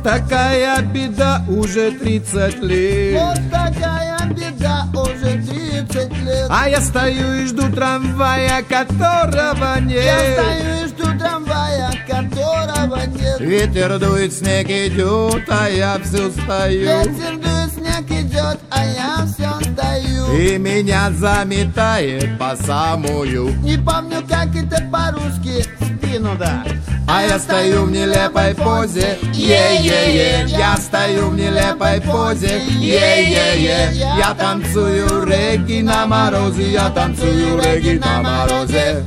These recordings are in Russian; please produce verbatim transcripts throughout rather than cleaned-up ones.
такая беда, уже тридцать лет. Вот такая беда, уже тридцать лет. А я стою и жду трамвая, которого нет. Я стою и жду трамвая, которого нет. Ветер дует, снег идет, а я все стою. Ветер дует, снег идет, а я все стою. И меня заметает по самую. Не помню, как это по-русски. Спину, да. А я стою в нелепой позе, е-е-е. Я стою в нелепой позе, е-е-е. Я танцую регги на морозе, я танцую регги на морозе.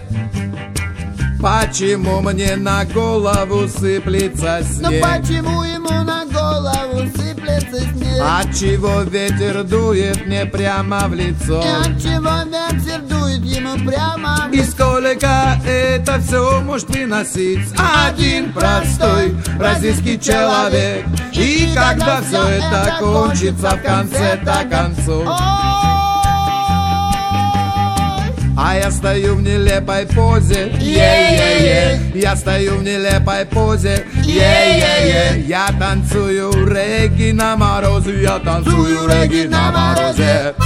Почему мне на голову сыплется Но снег? почему ему на голову сыплется снег? Отчего ветер дует мне прямо в лицо? И отчего ветер дует ему прямо в И лицо? сколько это все может выносить один простой российский человек? И когда все это кончится в конце-то концов? А я стою в нелепой позе, е-е-е. Я стою в нелепой позе, е-е-е. Я танцую регги на морозе, я танцую регги на морозе.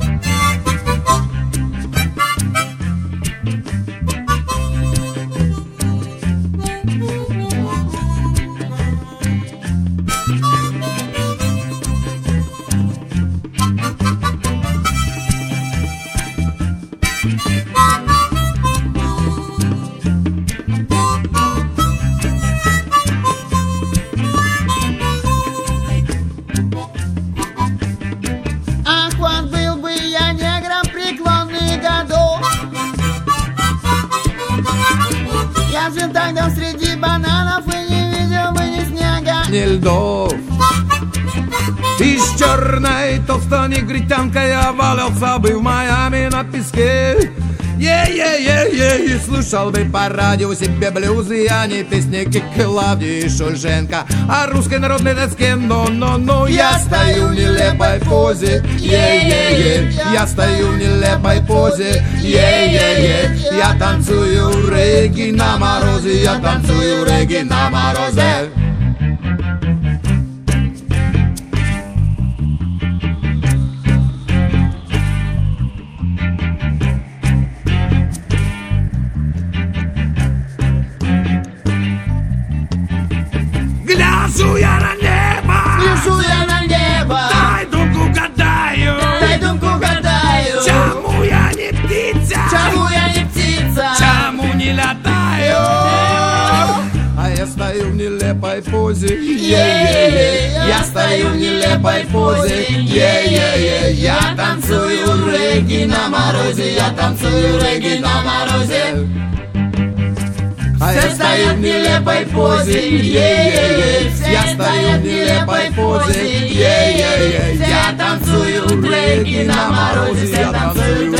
Я же тогда среди бананов и не видел бы ни снега, ни льдов. И с черной толстой негритянкой я валялся бы в Майами на песке. Е-е-е-е, и слушал бы по радио себе блюзы, а не песни Клавдии Шульженко о русской народной доске. Но-но-но, я стою в нелепой позе, е-е-е. Я стою в нелепой позе, е-е-е. Я танцую регги на морозе, я танцую регги на морозе. Гляжу я на небо, гляжу я на небо, дай думку гадаю, дай думку гадаю, чему я не птица, чему я не птица, чему не летаю. А я стою в нелепой позе, е-е-е. Я стою в нелепой позе, е-е-е. Я танцую регги на морозе, я танцую регги на морозе. А я стою в нелепой позе, е-е-е. Я стою в нелепой позе, е-е-е. Я танцую регги на морозе, я танцую